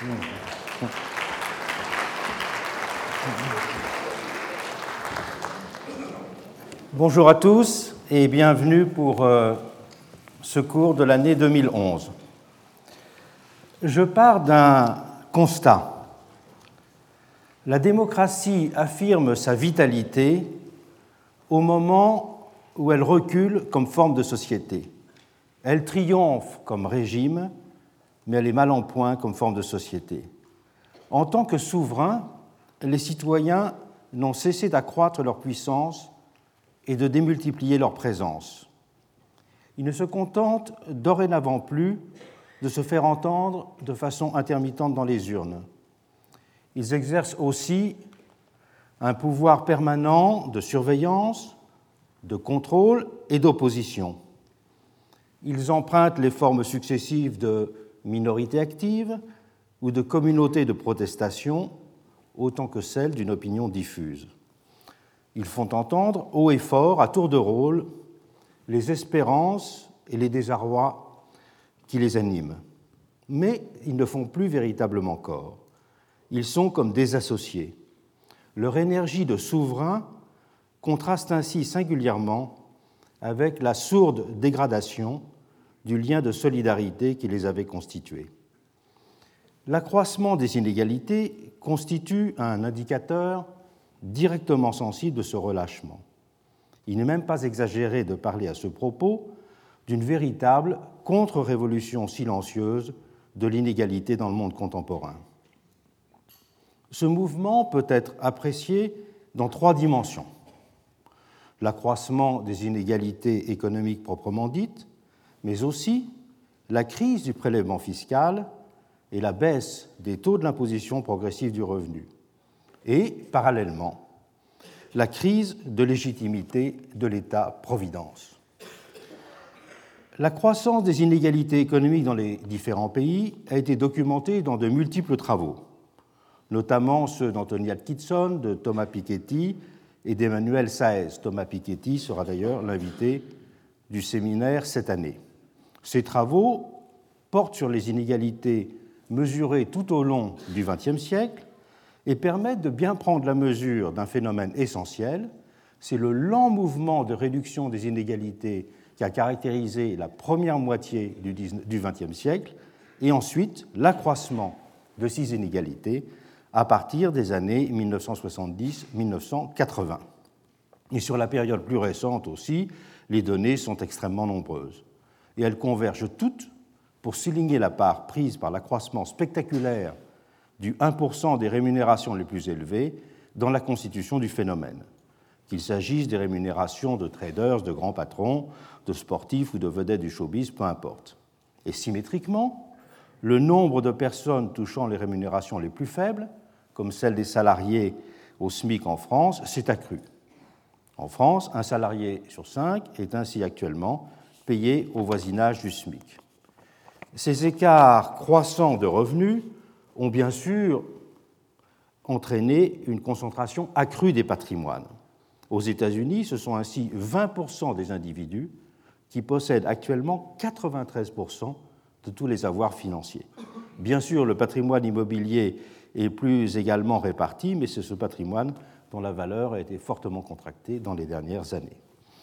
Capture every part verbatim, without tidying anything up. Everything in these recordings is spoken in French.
Bonjour à tous et bienvenue pour euh, ce cours de l'année deux mille onze. Je pars d'un constat. La démocratie affirme sa vitalité au moment où elle recule comme forme de société. Elle triomphe comme régime, mais elle est mal en point comme forme de société. En tant que souverains, les citoyens n'ont cessé d'accroître leur puissance et de démultiplier leur présence. Ils ne se contentent dorénavant plus de se faire entendre de façon intermittente dans les urnes. Ils exercent aussi un pouvoir permanent de surveillance, de contrôle et d'opposition. Ils empruntent les formes successives de minorités actives ou de communautés de protestation, autant que celles d'une opinion diffuse. Ils font entendre haut et fort, à tour de rôle, les espérances et les désarrois qui les animent. Mais ils ne font plus véritablement corps. Ils sont comme désassociés. Leur énergie de souverain contraste ainsi singulièrement avec la sourde dégradation du lien de solidarité qui les avait constitués. L'accroissement des inégalités constitue un indicateur directement sensible de ce relâchement. Il n'est même pas exagéré de parler à ce propos d'une véritable contre-révolution silencieuse de l'inégalité dans le monde contemporain. Ce mouvement peut être apprécié dans trois dimensions. L'accroissement des inégalités économiques proprement dites, mais aussi la crise du prélèvement fiscal et la baisse des taux de l'imposition progressive du revenu. Et, parallèlement, la crise de légitimité de l'État-providence. La croissance des inégalités économiques dans les différents pays a été documentée dans de multiples travaux, notamment ceux d'Anthony Atkinson, de Thomas Piketty et d'Emmanuel Saez. Thomas Piketty sera d'ailleurs l'invité du séminaire cette année. Ces travaux portent sur les inégalités mesurées tout au long du vingtième siècle et permettent de bien prendre la mesure d'un phénomène essentiel, c'est le lent mouvement de réduction des inégalités qui a caractérisé la première moitié du vingtième siècle et ensuite l'accroissement de ces inégalités à partir des années mille neuf cent soixante-dix à mille neuf cent quatre-vingts. Et sur la période plus récente aussi, les données sont extrêmement nombreuses. Et elles convergent toutes pour souligner la part prise par l'accroissement spectaculaire du un pour cent des rémunérations les plus élevées dans la constitution du phénomène, qu'il s'agisse des rémunérations de traders, de grands patrons, de sportifs ou de vedettes du showbiz, peu importe. Et symétriquement, le nombre de personnes touchant les rémunérations les plus faibles, comme celle des salariés au SMIC en France, s'est accru. En France, un salarié sur cinq est ainsi actuellement payé au voisinage du SMIC. Ces écarts croissants de revenus ont bien sûr entraîné une concentration accrue des patrimoines. Aux États-Unis, ce sont ainsi vingt pour cent des individus qui possèdent actuellement quatre-vingt-treize pour cent de tous les avoirs financiers. Bien sûr, le patrimoine immobilier est plus également réparti, mais c'est ce patrimoine dont la valeur a été fortement contractée dans les dernières années.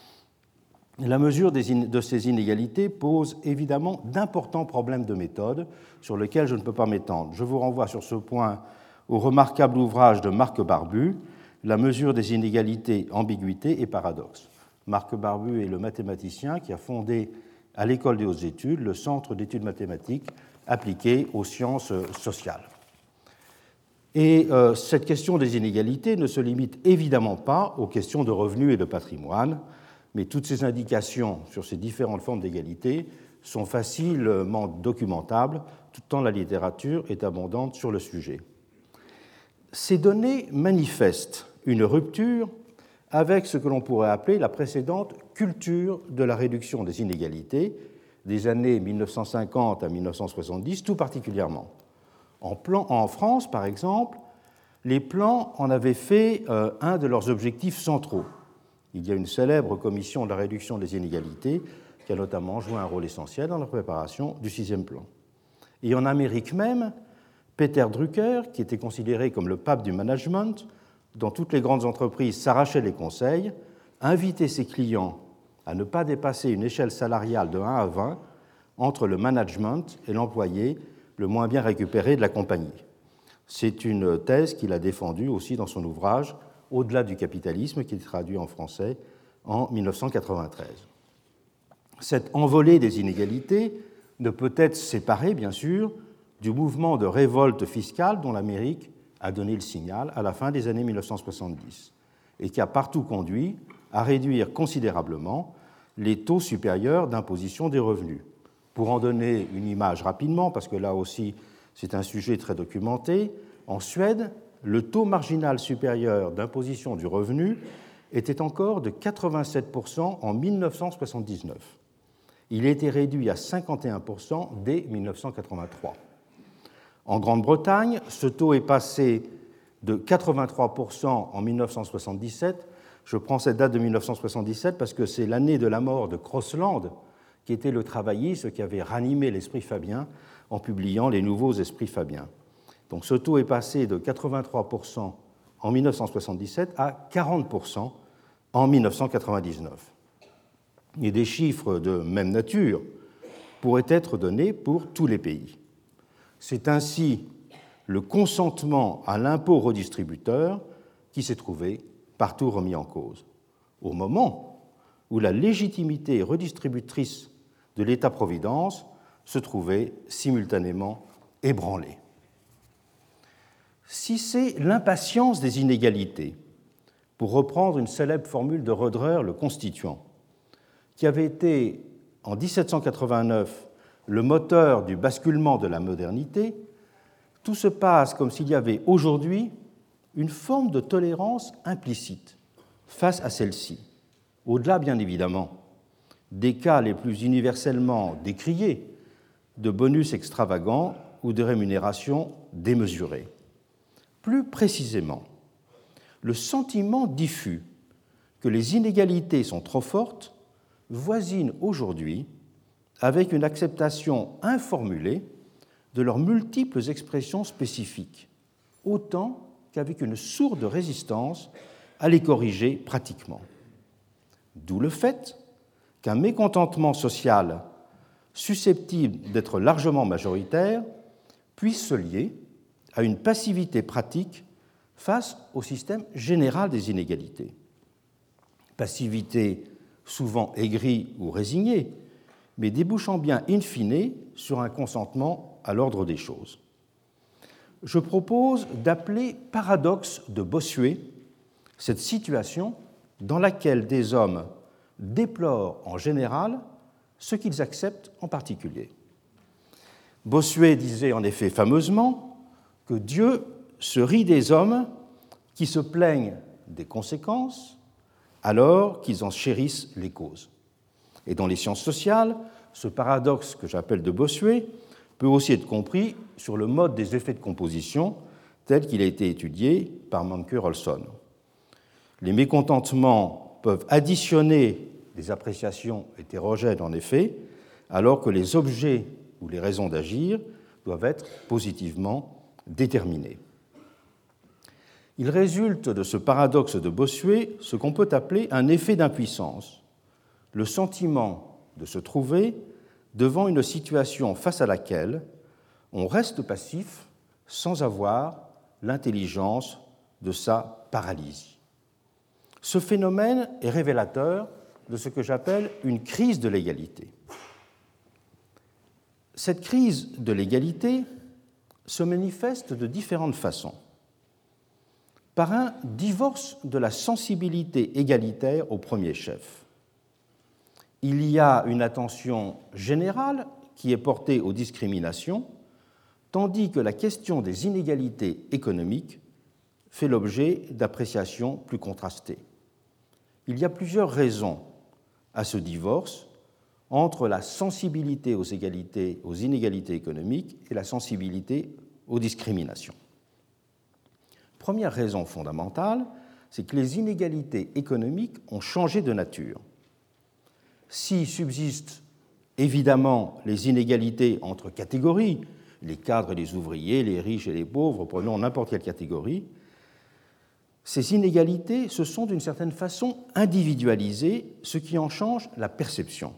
La mesure de ces inégalités pose évidemment d'importants problèmes de méthode sur lesquels je ne peux pas m'étendre. Je vous renvoie sur ce point au remarquable ouvrage de Marc Barbu, La mesure des inégalités, ambiguïté et paradoxe. Marc Barbu est le mathématicien qui a fondé à l'École des hautes études le Centre d'études mathématiques appliquées aux sciences sociales. Et euh, cette question des inégalités ne se limite évidemment pas aux questions de revenus et de patrimoine, mais toutes ces indications sur ces différentes formes d'égalité sont facilement documentables, tout le temps la littérature est abondante sur le sujet. Ces données manifestent une rupture avec ce que l'on pourrait appeler la précédente culture de la réduction des inégalités des années mille neuf cent cinquante à mille neuf cent soixante-dix, tout particulièrement. En, plan, en France, par exemple, les plans en avaient fait euh, un de leurs objectifs centraux. Il y a une célèbre commission de la réduction des inégalités qui a notamment joué un rôle essentiel dans la préparation du sixième plan. Et en Amérique même, Peter Drucker, qui était considéré comme le pape du management, dont toutes les grandes entreprises s'arrachaient les conseils, invitait ses clients à ne pas dépasser une échelle salariale de un à vingt entre le management et l'employé le moins bien récupéré de la compagnie. C'est une thèse qu'il a défendue aussi dans son ouvrage « Au-delà du capitalisme » qui est traduit en français en mille neuf cent quatre-vingt-treize. Cette envolée des inégalités ne peut être séparée, bien sûr, du mouvement de révolte fiscale dont l'Amérique a donné le signal à la fin des années mille neuf cent soixante-dix et qui a partout conduit à réduire considérablement les taux supérieurs d'imposition des revenus. Pour en donner une image rapidement, parce que là aussi c'est un sujet très documenté, en Suède, le taux marginal supérieur d'imposition du revenu était encore de quatre-vingt-sept pour cent en mille neuf cent soixante-dix-neuf. Il a été réduit à cinquante et un pour cent dès mille neuf cent quatre-vingt-trois. En Grande-Bretagne, ce taux est passé de quatre-vingt-trois pour cent en mille neuf cent soixante-dix-sept. Je prends cette date de mille neuf cent soixante-dix-sept parce que c'est l'année de la mort de Crosland, qui était le travailliste qui avait ranimé l'esprit fabien en publiant les nouveaux esprits fabiens. Donc ce taux est passé de quatre-vingt-trois pour cent en mille neuf cent soixante-dix-sept à quarante pour cent en mille neuf cent quatre-vingt-dix-neuf. Et des chiffres de même nature pourraient être donnés pour tous les pays. C'est ainsi le consentement à l'impôt redistributeur qui s'est trouvé partout remis en cause, au moment où la légitimité redistributrice de l'État-providence se trouvait simultanément ébranlée. Si c'est l'impatience des inégalités, pour reprendre une célèbre formule de Roederer, le constituant, qui avait été en dix-sept cent quatre-vingt-neuf le moteur du basculement de la modernité, tout se passe comme s'il y avait aujourd'hui une forme de tolérance implicite face à celle-ci, au-delà bien évidemment des cas les plus universellement décriés de bonus extravagants ou de rémunérations démesurées. Plus précisément, le sentiment diffus que les inégalités sont trop fortes voisine aujourd'hui avec une acceptation informulée de leurs multiples expressions spécifiques, autant qu'avec une sourde résistance à les corriger pratiquement. D'où le fait qu'un mécontentement social susceptible d'être largement majoritaire puisse se lier à une passivité pratique face au système général des inégalités. Passivité souvent aigrie ou résignée, mais débouchant bien in fine sur un consentement à l'ordre des choses. Je propose d'appeler paradoxe de Bossuet cette situation dans laquelle des hommes déplorent en général ce qu'ils acceptent en particulier. Bossuet disait en effet fameusement que Dieu se rit des hommes qui se plaignent des conséquences alors qu'ils en chérissent les causes. Et dans les sciences sociales, ce paradoxe que j'appelle de Bossuet peut aussi être compris sur le mode des effets de composition tel qu'il a été étudié par Manke-Rolson. Les mécontentements peuvent additionner des appréciations hétérogènes en effet, alors que les objets ou les raisons d'agir doivent être positivement déterminés. Il résulte de ce paradoxe de Bossuet ce qu'on peut appeler un effet d'impuissance, le sentiment de se trouver devant une situation face à laquelle on reste passif sans avoir l'intelligence de sa paralysie. Ce phénomène est révélateur de ce que j'appelle une crise de l'égalité. Cette crise de l'égalité se manifeste de différentes façons. Par un divorce de la sensibilité égalitaire au premier chef. Il y a une attention générale qui est portée aux discriminations, tandis que la question des inégalités économiques fait l'objet d'appréciations plus contrastées. Il y a plusieurs raisons à ce divorce entre la sensibilité aux, égalités, aux inégalités économiques et la sensibilité aux discriminations. Première raison fondamentale, c'est que les inégalités économiques ont changé de nature. Si subsistent évidemment les inégalités entre catégories, les cadres et les ouvriers, les riches et les pauvres, prenons n'importe quelle catégorie, ces inégalités se sont d'une certaine façon individualisées, ce qui en change la perception.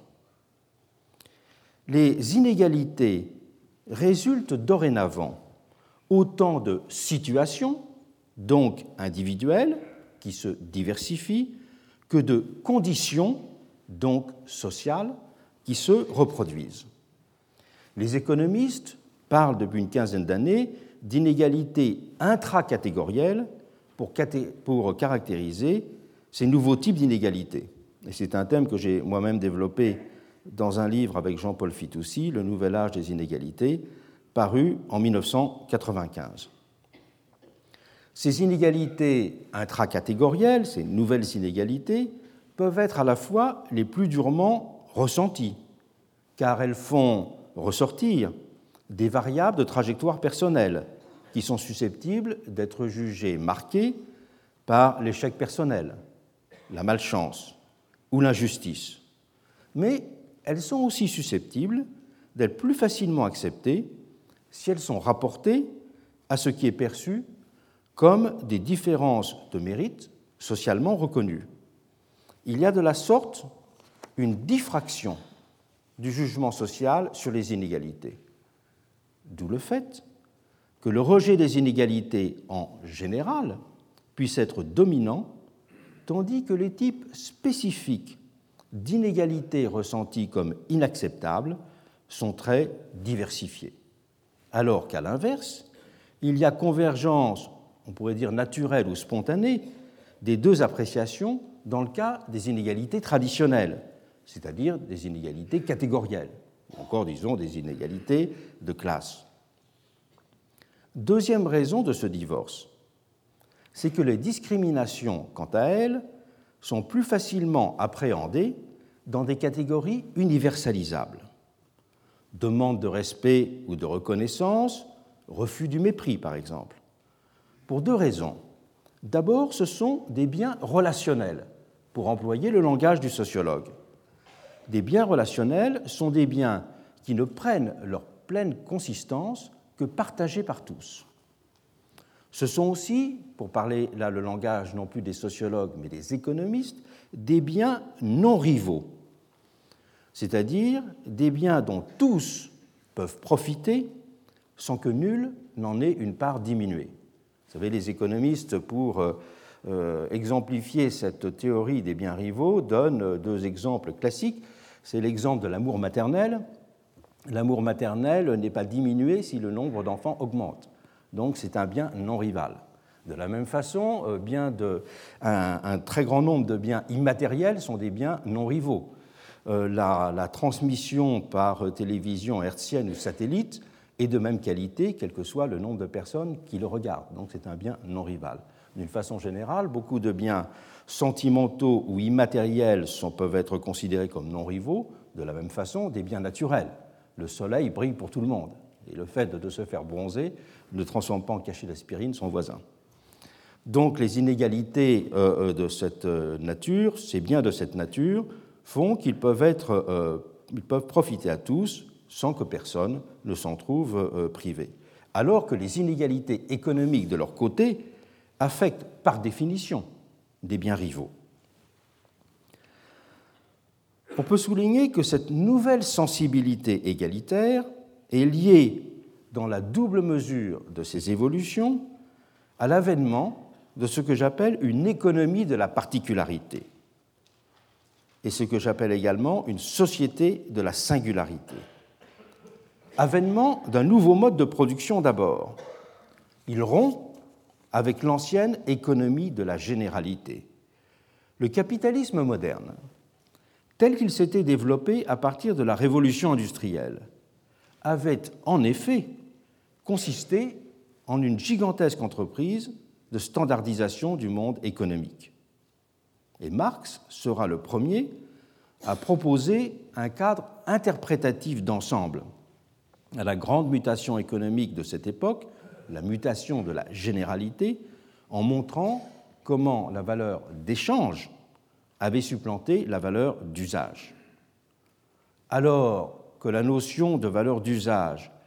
Les inégalités résultent dorénavant autant de situations, donc individuelles, qui se diversifient, que de conditions, donc sociales, qui se reproduisent. Les économistes parlent depuis une quinzaine d'années d'inégalités intracatégorielles pour, pour caractériser ces nouveaux types d'inégalités. Et c'est un thème que j'ai moi-même développé dans un livre avec Jean-Paul Fitoussi, Le Nouvel Âge des inégalités, paru en mille neuf cent quatre-vingt-quinze. Ces inégalités intracatégorielles, ces nouvelles inégalités, peuvent être à la fois les plus durement ressenties, car elles font ressortir des variables de trajectoire personnelle qui sont susceptibles d'être jugées marquées par l'échec personnel, la malchance ou l'injustice. Mais elles sont aussi susceptibles d'être plus facilement acceptées si elles sont rapportées à ce qui est perçu comme des différences de mérite socialement reconnues. Il y a de la sorte une diffraction du jugement social sur les inégalités, d'où le fait que le rejet des inégalités en général puisse être dominant, tandis que les types spécifiques d'inégalités ressenties comme inacceptables sont très diversifiés. Alors qu'à l'inverse, il y a convergence, on pourrait dire naturelle ou spontanée, des deux appréciations dans le cas des inégalités traditionnelles, c'est-à-dire des inégalités catégorielles, ou encore, disons, des inégalités de classe. Deuxième raison de ce divorce, c'est que les discriminations, quant à elles, sont plus facilement appréhendées dans des catégories universalisables. Demande de respect ou de reconnaissance, refus du mépris, par exemple. Pour deux raisons. D'abord, ce sont des biens relationnels, pour employer le langage du sociologue. Des biens relationnels sont des biens qui ne prennent leur pleine consistance que partagés par tous. Ce sont aussi, pour parler là le langage non plus des sociologues mais des économistes, des biens non rivaux, c'est-à-dire des biens dont tous peuvent profiter sans que nul n'en ait une part diminuée. Vous savez, les économistes, pour euh, euh, exemplifier cette théorie des biens rivaux, donnent deux exemples classiques. C'est l'exemple de l'amour maternel. L'amour maternel n'est pas diminué si le nombre d'enfants augmente. Donc c'est un bien non rival. De la même façon, euh, bien de, un, un très grand nombre de biens immatériels sont des biens non rivaux. Euh, la, la transmission par télévision hertzienne ou satellite est de même qualité, quel que soit le nombre de personnes qui le regardent. Donc c'est un bien non rival. D'une façon générale, beaucoup de biens sentimentaux ou immatériels sont, peuvent être considérés comme non rivaux, de la même façon des biens naturels. Le soleil brille pour tout le monde, et le fait de se faire bronzer ne transforme pas en cachet d'aspirine son voisin. Donc les inégalités euh, de cette nature, ces biens de cette nature, font qu'ils peuvent, être, euh, ils peuvent profiter à tous sans que personne ne s'en trouve euh, privé. Alors que les inégalités économiques de leur côté affectent par définition des biens rivaux. On peut souligner que cette nouvelle sensibilité égalitaire est liée, dans la double mesure de ces évolutions, à l'avènement de ce que j'appelle une économie de la particularité et ce que j'appelle également une société de la singularité. Avènement d'un nouveau mode de production d'abord. Il rompt avec l'ancienne économie de la généralité. Le capitalisme moderne, tel qu'il s'était développé à partir de la révolution industrielle, avait en effet consisté en une gigantesque entreprise de standardisation du monde économique. Et Marx sera le premier à proposer un cadre interprétatif d'ensemble à la grande mutation économique de cette époque, la mutation de la généralité, en montrant comment la valeur d'échange avait supplanté la valeur d'usage. Alors que la notion de valeur d'usage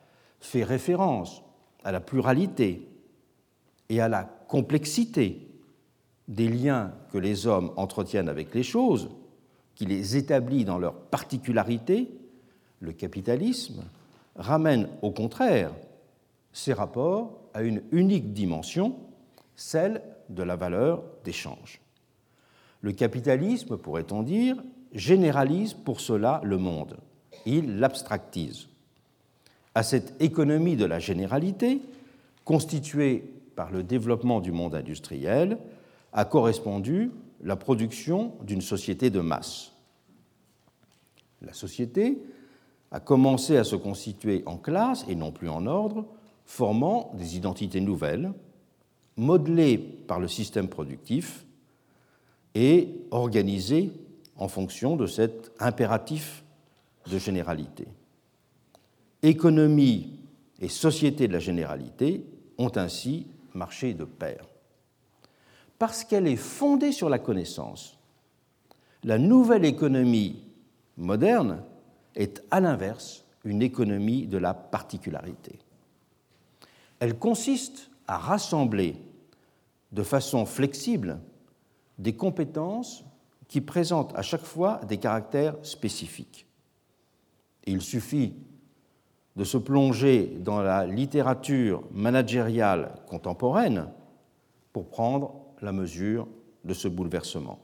fait référence à la pluralité et à la complexité des liens que les hommes entretiennent avec les choses, qui les établit dans leurs particularités, le capitalisme ramène au contraire ces rapports à une unique dimension, celle de la valeur d'échange. Le capitalisme, pourrait-on dire, généralise pour cela le monde. Il l'abstractise. À cette économie de la généralité, constituée par le développement du monde industriel, a correspondu la production d'une société de masse. La société a commencé à se constituer en classes et non plus en ordre, formant des identités nouvelles, modelées par le système productif et organisées en fonction de cet impératif de généralité. Économie et société de la généralité ont ainsi marché de pair. Parce qu'elle est fondée sur la connaissance, la nouvelle économie moderne est à l'inverse une économie de la particularité. Elle consiste à rassembler de façon flexible des compétences qui présentent à chaque fois des caractères spécifiques. Et il suffit de se plonger dans la littérature managériale contemporaine pour prendre la mesure de ce bouleversement.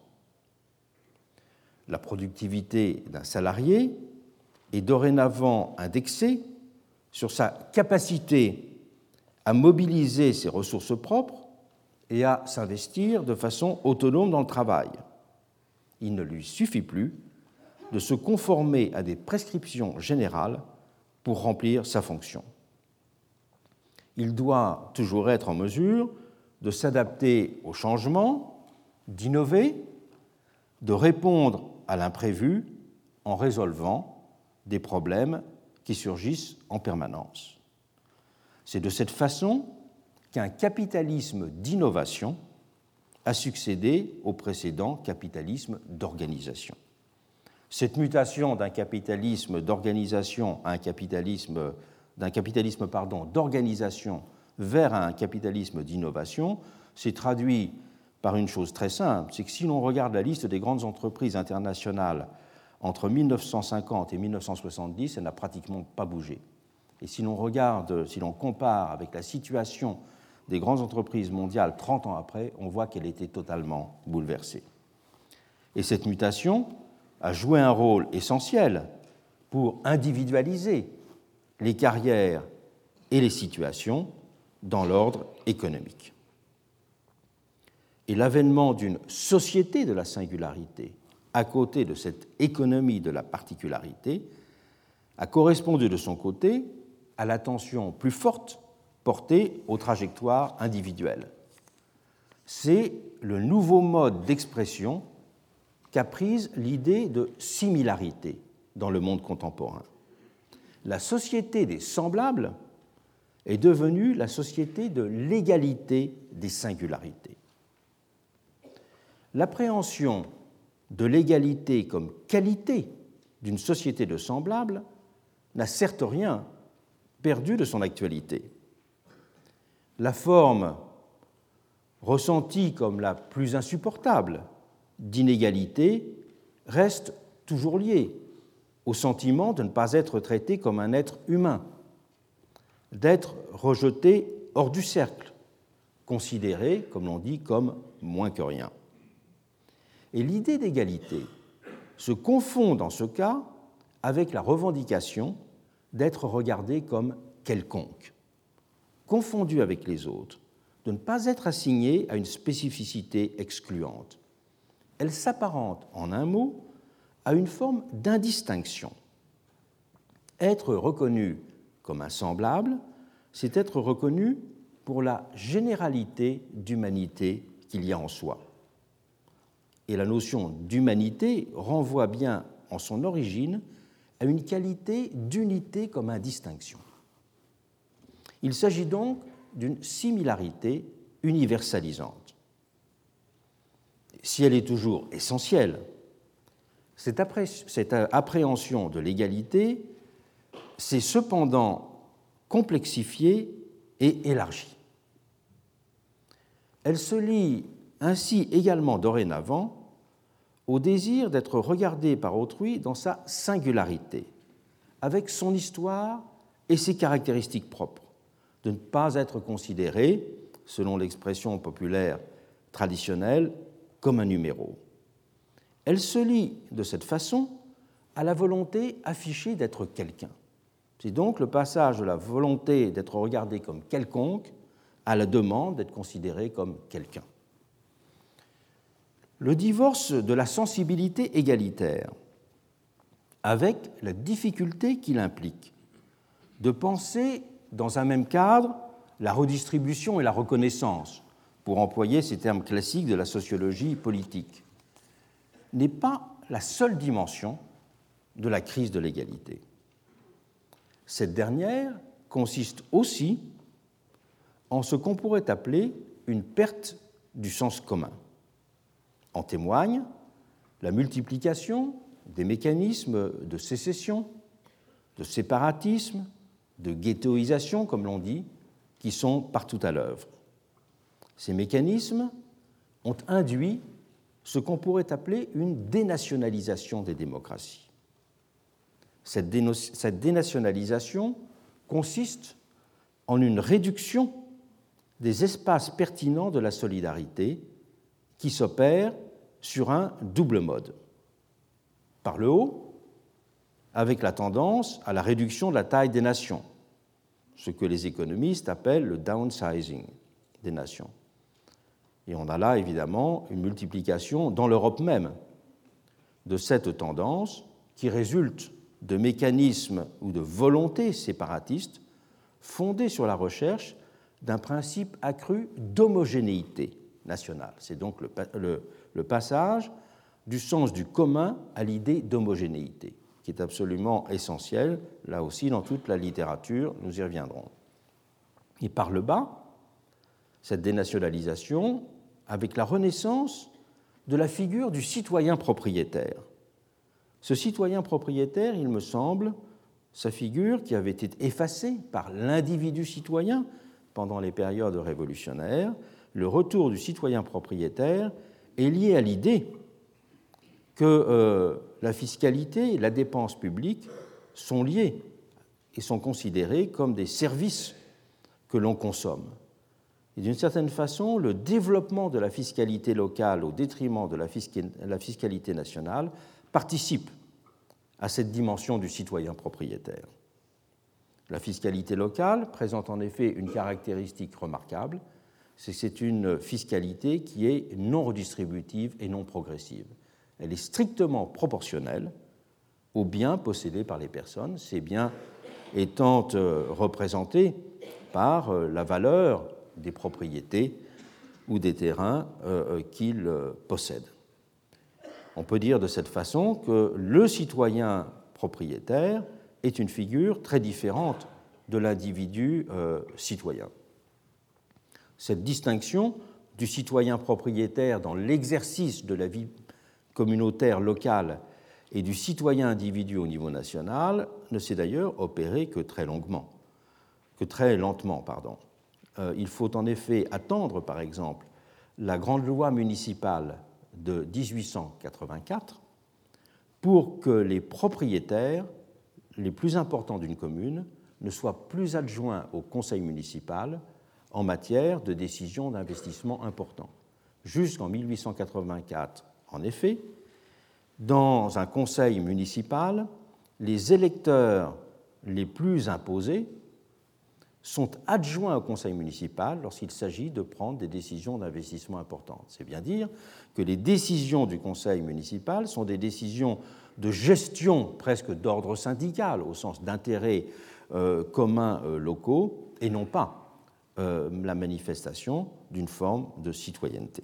La productivité d'un salarié est dorénavant indexée sur sa capacité à mobiliser ses ressources propres et à s'investir de façon autonome dans le travail. Il ne lui suffit plus de se conformer à des prescriptions générales pour remplir sa fonction. Il doit toujours être en mesure de s'adapter aux changements, d'innover, de répondre à l'imprévu en résolvant des problèmes qui surgissent en permanence. C'est de cette façon qu'un capitalisme d'innovation a succédé au précédent capitalisme d'organisation. Cette mutation d'un capitalisme d'organisation à un capitalisme, d'un capitalisme pardon, d'organisation vers un capitalisme d'innovation s'est traduit par une chose très simple, c'est que si l'on regarde la liste des grandes entreprises internationales entre mille neuf cent cinquante et mille neuf cent soixante-dix, elle n'a pratiquement pas bougé. Et si l'on regarde, si l'on compare avec la situation des grandes entreprises mondiales trente ans après, on voit qu'elle était totalement bouleversée. Et cette mutation a joué un rôle essentiel pour individualiser les carrières et les situations dans l'ordre économique. Et l'avènement d'une société de la singularité à côté de cette économie de la particularité a correspondu de son côté à l'attention plus forte portée aux trajectoires individuelles. C'est le nouveau mode d'expression qu'a prise l'idée de similarité dans le monde contemporain. La société des semblables est devenue la société de l'égalité des singularités. L'appréhension de l'égalité comme qualité d'une société de semblables n'a certes rien perdu de son actualité. La forme ressentie comme la plus insupportable d'inégalité reste toujours liée au sentiment de ne pas être traité comme un être humain, d'être rejeté hors du cercle, considéré, comme l'on dit, comme moins que rien. Et l'idée d'égalité se confond dans ce cas avec la revendication d'être regardé comme quelconque, confondu avec les autres, de ne pas être assigné à une spécificité excluante. Elle s'apparente, en un mot, à une forme d'indistinction. Être reconnu comme un semblable, c'est être reconnu pour la généralité d'humanité qu'il y a en soi. Et la notion d'humanité renvoie bien en son origine à une qualité d'unité comme indistinction. Il s'agit donc d'une similarité universalisante. Si elle est toujours essentielle, cette, appré- cette appréhension de l'égalité s'est cependant complexifiée et élargie. Elle se lie ainsi également dorénavant au désir d'être regardée par autrui dans sa singularité, avec son histoire et ses caractéristiques propres, de ne pas être considérée, selon l'expression populaire traditionnelle, comme un numéro. Elle se lie de cette façon à la volonté affichée d'être quelqu'un. C'est donc le passage de la volonté d'être regardé comme quelconque à la demande d'être considéré comme quelqu'un. Le divorce de la sensibilité égalitaire, avec la difficulté qu'il implique de penser dans un même cadre la redistribution et la reconnaissance, pour employer ces termes classiques de la sociologie politique, n'est pas la seule dimension de la crise de l'égalité. Cette dernière consiste aussi en ce qu'on pourrait appeler une perte du sens commun. En témoigne la multiplication des mécanismes de sécession, de séparatisme, de ghettoisation, comme l'on dit, qui sont partout à l'œuvre. Ces mécanismes ont induit ce qu'on pourrait appeler une dénationalisation des démocraties. Cette, déno- cette dénationalisation consiste en une réduction des espaces pertinents de la solidarité qui s'opère sur un double mode. Par le haut, avec la tendance à la réduction de la taille des nations, ce que les économistes appellent le downsizing des nations. Et on a là, évidemment, une multiplication dans l'Europe même de cette tendance qui résulte de mécanismes ou de volontés séparatistes fondés sur la recherche d'un principe accru d'homogénéité nationale. C'est donc le, le, le passage du sens du commun à l'idée d'homogénéité, qui est absolument essentiel, là aussi, dans toute la littérature, nous y reviendrons. Et par le bas, cette dénationalisation, avec la renaissance de la figure du citoyen propriétaire. Ce citoyen propriétaire, il me semble, sa figure qui avait été effacée par l'individu citoyen pendant les périodes révolutionnaires, le retour du citoyen propriétaire est lié à l'idée que euh, la fiscalité et la dépense publique sont liées et sont considérées comme des services que l'on consomme. Et d'une certaine façon, le développement de la fiscalité locale au détriment de la, fisc- la fiscalité nationale participe à cette dimension du citoyen propriétaire. La fiscalité locale présente en effet une caractéristique remarquable, c'est que c'est une fiscalité qui est non redistributive et non progressive. Elle est strictement proportionnelle aux biens possédés par les personnes, ces biens étant représentés par la valeur des propriétés ou des terrains qu'ils possèdent. On peut dire de cette façon que le citoyen propriétaire est une figure très différente de l'individu citoyen. Cette distinction du citoyen propriétaire dans l'exercice de la vie communautaire locale et du citoyen individu au niveau national ne s'est d'ailleurs opérée que très longuement, que très lentement, pardon. Euh, il faut en effet attendre, par exemple, la grande loi municipale de dix-huit cent quatre-vingt-quatre pour que les propriétaires les plus importants d'une commune ne soient plus adjoints au conseil municipal en matière de décisions d'investissement importants. Jusqu'en mille huit cent quatre-vingt-quatre, en effet, dans un conseil municipal, les électeurs les plus imposés sont adjoints au conseil municipal lorsqu'il s'agit de prendre des décisions d'investissement importantes. C'est bien dire que les décisions du conseil municipal sont des décisions de gestion presque d'ordre syndical, au sens d'intérêts euh, communs euh, locaux, et non pas euh, la manifestation d'une forme de citoyenneté.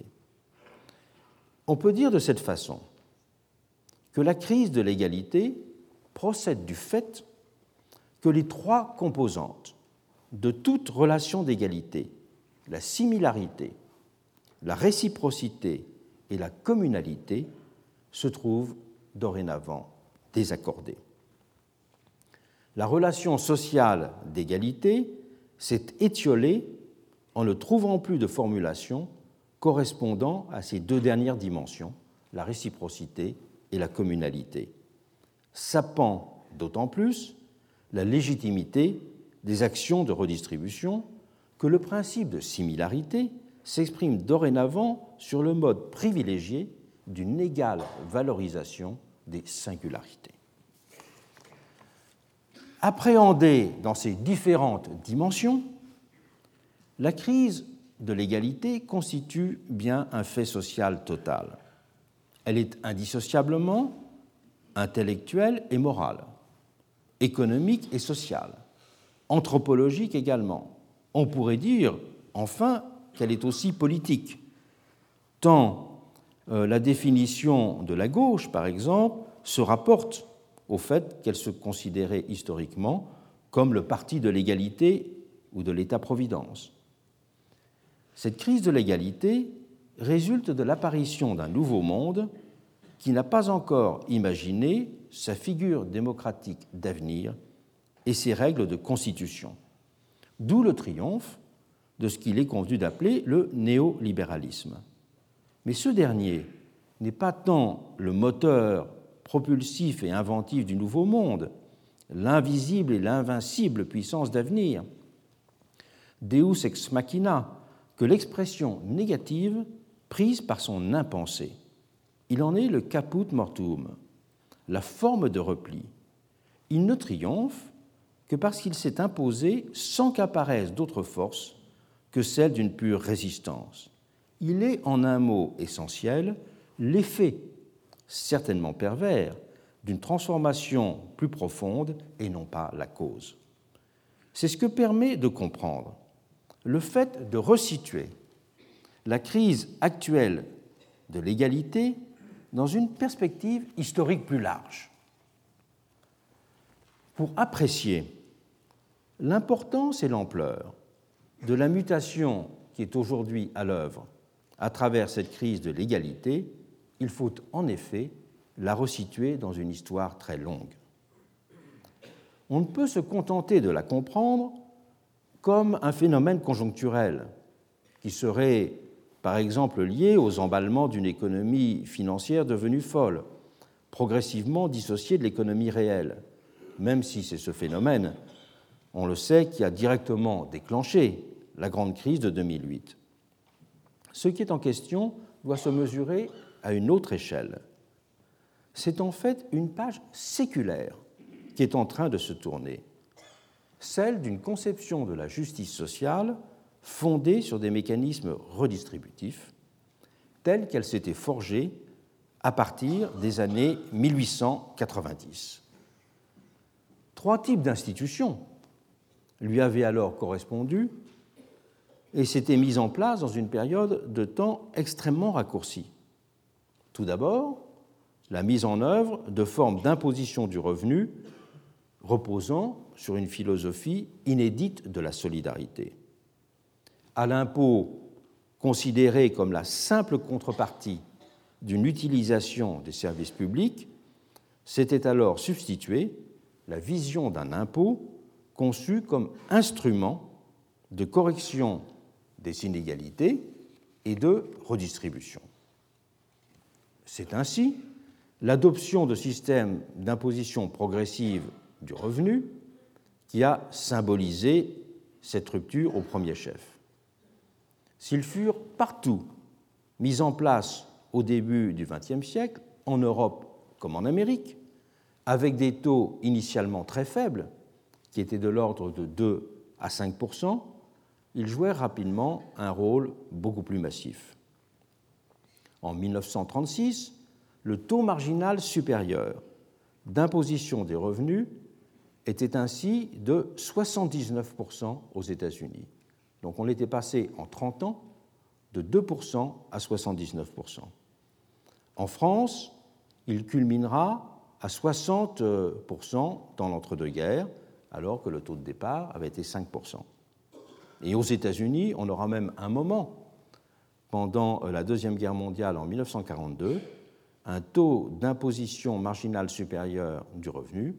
On peut dire de cette façon que la crise de l'égalité procède du fait que les trois composantes de toute relation d'égalité, la similarité, la réciprocité et la communalité, se trouvent dorénavant désaccordées. la relation sociale d'égalité s'est étiolée en ne trouvant plus de formulation correspondant à ces deux dernières dimensions, la réciprocité et la communalité, sapant d'autant plus la légitimité des actions de redistribution que le principe de similarité s'exprime dorénavant sur le mode privilégié d'une égale valorisation des singularités. Appréhendée dans ses différentes dimensions, la crise de l'égalité constitue bien un fait social total. Elle est indissociablement intellectuelle et morale, économique et sociale, anthropologique également. On pourrait dire, enfin, qu'elle est aussi politique, tant euh, la définition de la gauche, par exemple, se rapporte au fait qu'elle se considérait historiquement comme le parti de l'égalité ou de l'État-providence. Cette crise de l'égalité résulte de l'apparition d'un nouveau monde qui n'a pas encore imaginé sa figure démocratique d'avenir et ses règles de constitution, d'où le triomphe de ce qu'il est convenu d'appeler le néolibéralisme. Mais ce dernier n'est pas tant le moteur propulsif et inventif du nouveau monde, l'invisible et l'invincible puissance d'avenir, Deus ex machina, que l'expression négative prise par son impensé. Il en est le caput mortuum, la forme de repli. Il ne triomphe que parce qu'il s'est imposé sans qu'apparaissent d'autres forces que celles d'une pure résistance. Il est, en un mot essentiel, l'effet, certainement pervers, d'une transformation plus profonde et non pas la cause. C'est ce que permet de comprendre le fait de resituer la crise actuelle de l'égalité dans une perspective historique plus large. Pour apprécier l'importance et l'ampleur de la mutation qui est aujourd'hui à l'œuvre à travers cette crise de l'égalité, il faut en effet la resituer dans une histoire très longue. On ne peut se contenter de la comprendre comme un phénomène conjoncturel qui serait, par exemple, lié aux emballements d'une économie financière devenue folle, progressivement dissociée de l'économie réelle, même si c'est ce phénomène, on le sait, qui a directement déclenché la grande crise de deux mille huit. Ce qui est en question doit se mesurer à une autre échelle. C'est en fait une page séculaire qui est en train de se tourner, celle d'une conception de la justice sociale fondée sur des mécanismes redistributifs, telle qu'elle s'était forgée à partir des années mille huit cent quatre-vingt-dix. Trois types d'institutions lui avaient alors correspondu et s'étaient mises en place dans une période de temps extrêmement raccourcie. Tout d'abord, la mise en œuvre de formes d'imposition du revenu reposant sur une philosophie inédite de la solidarité. À l'impôt considéré comme la simple contrepartie d'une utilisation des services publics, s'était alors substituée la vision d'un impôt conçu comme instrument de correction des inégalités et de redistribution. C'est ainsi l'adoption de systèmes d'imposition progressive du revenu qui a symbolisé cette rupture au premier chef. S'ils furent partout mis en place au début du vingtième siècle, en Europe comme en Amérique, avec des taux initialement très faibles, qui étaient de l'ordre de deux à cinq pour cent, ils jouèrent rapidement un rôle beaucoup plus massif. En mille neuf cent trente-six, le taux marginal supérieur d'imposition des revenus était ainsi de soixante-dix-neuf pour cent aux États-Unis. Donc on était passé en trente ans de deux pour cent à soixante-dix-neuf pour cent. En France, il culminera à soixante pour cent dans l'entre-deux-guerres, alors que le taux de départ avait été cinq pour cent. Et aux États-Unis, on aura même un moment, pendant la Deuxième Guerre mondiale en mille neuf cent quarante-deux, un taux d'imposition marginale supérieure du revenu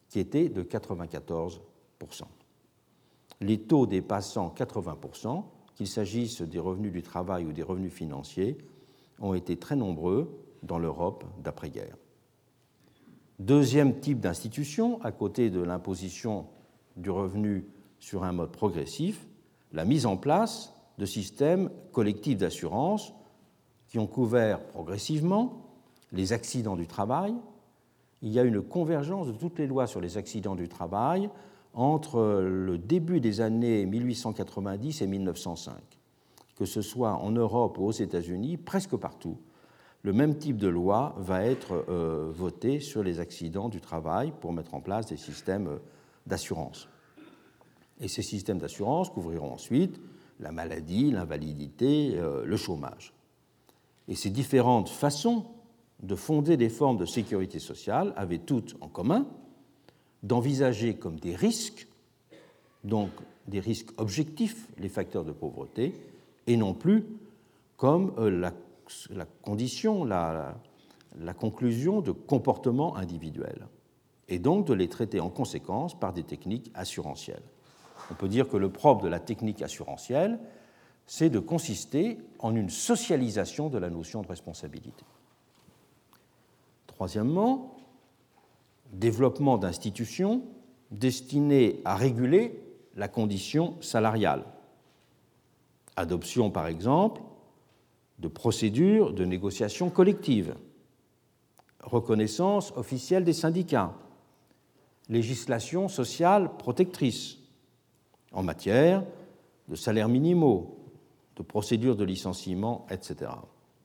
qui était de quatre-vingt-quatorze pour cent. Les taux dépassant quatre-vingts pour cent, qu'il s'agisse des revenus du travail ou des revenus financiers, ont été très nombreux dans l'Europe d'après-guerre. Deuxième type d'institution, à côté de l'imposition du revenu sur un mode progressif, la mise en place de systèmes collectifs d'assurance qui ont couvert progressivement les accidents du travail. Il y a une convergence de toutes les lois sur les accidents du travail entre le début des années mille huit cent quatre-vingt-dix et mille neuf cent cinq. Que ce soit en Europe ou aux États-Unis, presque partout, le même type de loi va être euh, voté sur les accidents du travail pour mettre en place des systèmes d'assurance. Et ces systèmes d'assurance couvriront ensuite la maladie, l'invalidité, euh, le chômage. Et ces différentes façons de fonder des formes de sécurité sociale avaient toutes en commun d'envisager comme des risques, donc des risques objectifs, les facteurs de pauvreté, et non plus comme euh, la la condition, la, la conclusion de comportements individuels, et donc de les traiter en conséquence par des techniques assurantielles. On peut dire que le propre de la technique assurantielle, c'est de consister en une socialisation de la notion de responsabilité. Troisièmement, développement d'institutions destinées à réguler la condition salariale. Adoption, par exemple, de procédures de négociation collective, reconnaissance officielle des syndicats, législation sociale protectrice en matière de salaires minimaux, de procédures de licenciement, et cetera.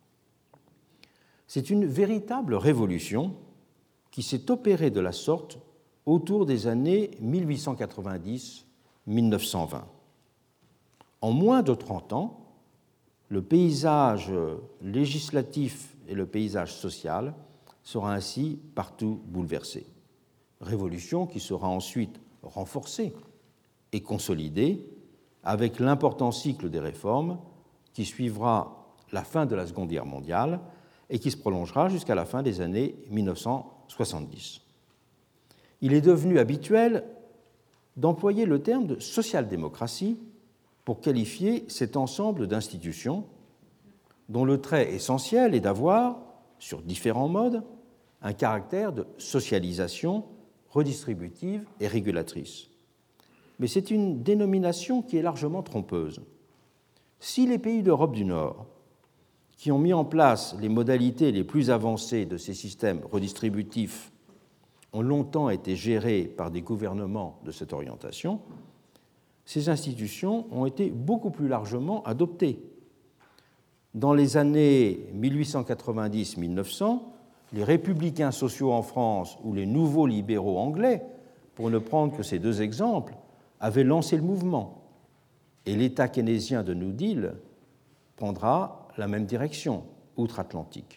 C'est une véritable révolution qui s'est opérée de la sorte autour des années mille huit cent quatre-vingt-dix à mille neuf cent vingt. En moins de trente ans, le paysage législatif et le paysage social sera ainsi partout bouleversé. Révolution qui sera ensuite renforcée et consolidée avec l'important cycle des réformes qui suivra la fin de la Seconde Guerre mondiale et qui se prolongera jusqu'à la fin des années mille neuf cent soixante-dix. Il est devenu habituel d'employer le terme de social-démocratie pour qualifier cet ensemble d'institutions dont le trait essentiel est d'avoir, sur différents modes, un caractère de socialisation redistributive et régulatrice. Mais c'est une dénomination qui est largement trompeuse. Si les pays d'Europe du Nord, qui ont mis en place les modalités les plus avancées de ces systèmes redistributifs, ont longtemps été gérés par des gouvernements de cette orientation, ces institutions ont été beaucoup plus largement adoptées. Dans les années mille huit cent quatre-vingt-dix à mille neuf cents, les républicains sociaux en France ou les nouveaux libéraux anglais, pour ne prendre que ces deux exemples, avaient lancé le mouvement. Et l'État keynésien de New Deal prendra la même direction, outre-Atlantique.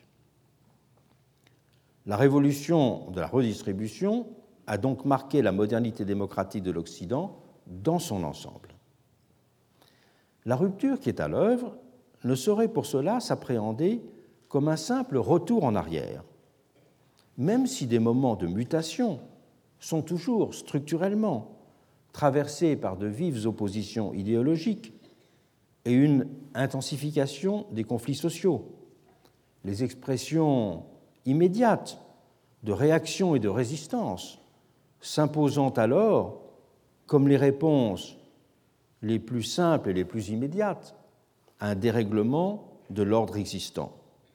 La révolution de la redistribution a donc marqué la modernité démocratique de l'Occident dans son ensemble. La rupture qui est à l'œuvre ne saurait pour cela s'appréhender comme un simple retour en arrière, même si des moments de mutation sont toujours structurellement traversés par de vives oppositions idéologiques et une intensification des conflits sociaux. Les expressions immédiates de réaction et de résistance s'imposant alors comme les réponses les plus simples et les plus immédiates à un dérèglement de l'ordre existant.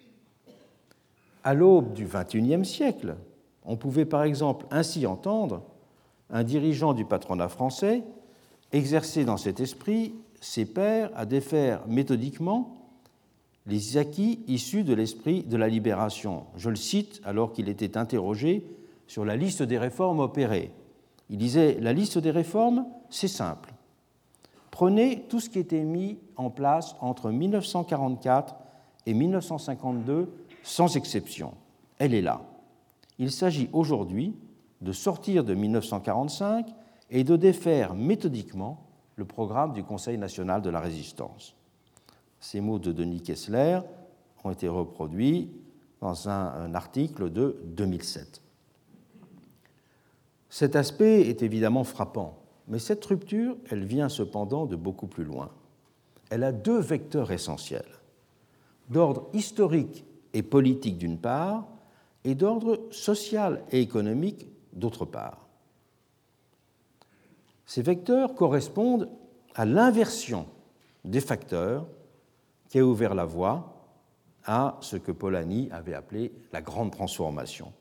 À l'aube du vingt et unième siècle, on pouvait par exemple ainsi entendre un dirigeant du patronat français exercer dans cet esprit ses pairs à défaire méthodiquement les acquis issus de l'esprit de la libération. Je le cite alors qu'il était interrogé sur la liste des réformes opérées. Il disait « La liste des réformes, c'est simple. Prenez tout ce qui a été mis en place entre mille neuf cent quarante-quatre et mille neuf cent cinquante-deux, sans exception. Elle est là. Il s'agit aujourd'hui de sortir de mille neuf cent quarante-cinq et de défaire méthodiquement le programme du Conseil national de la résistance. » Ces mots de Denis Kessler ont été reproduits dans un, un article de deux mille sept. Cet aspect est évidemment frappant, mais cette rupture, elle vient cependant de beaucoup plus loin. Elle a deux vecteurs essentiels, d'ordre historique et politique d'une part, et d'ordre social et économique d'autre part. Ces vecteurs correspondent à l'inversion des facteurs qui a ouvert la voie à ce que Polanyi avait appelé la grande transformation.